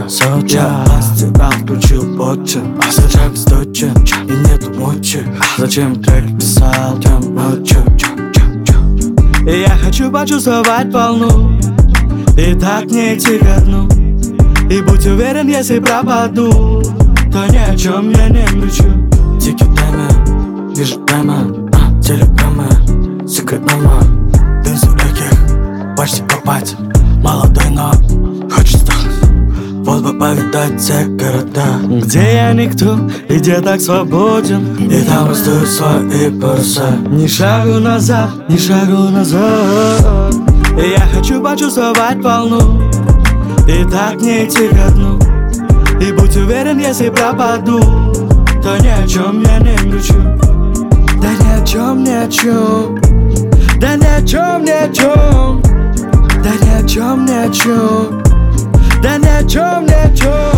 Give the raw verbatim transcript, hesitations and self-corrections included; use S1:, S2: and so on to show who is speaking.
S1: красотка. Я из тебя включил ботчик, а сейчас сточен, и нету мочи. Зачем трек писал тем ночью? И я хочу почувствовать волну, и так не идти ко дну. И будь уверен, если пропаду, то ни о чем я не кричу. Тики тайм, вижу тайм, а, телеграммы, секрет номер. Дынсу легких, почти попасть, молодой, но хочет стать. Вот бы повидать все города, где я никто и где так свободен. И там раздуют свои паруса. Ни шагу назад, ни шагу назад. И я хочу почувствовать волну, и так не идти ко дну. И будь уверен, если пропаду, то ни о чем я не кричу. Да ни о чем, ни о чем. Да ни о чем, ни о чем. Да ни о чем, ни о чем. Да ни о чем, ни о чем.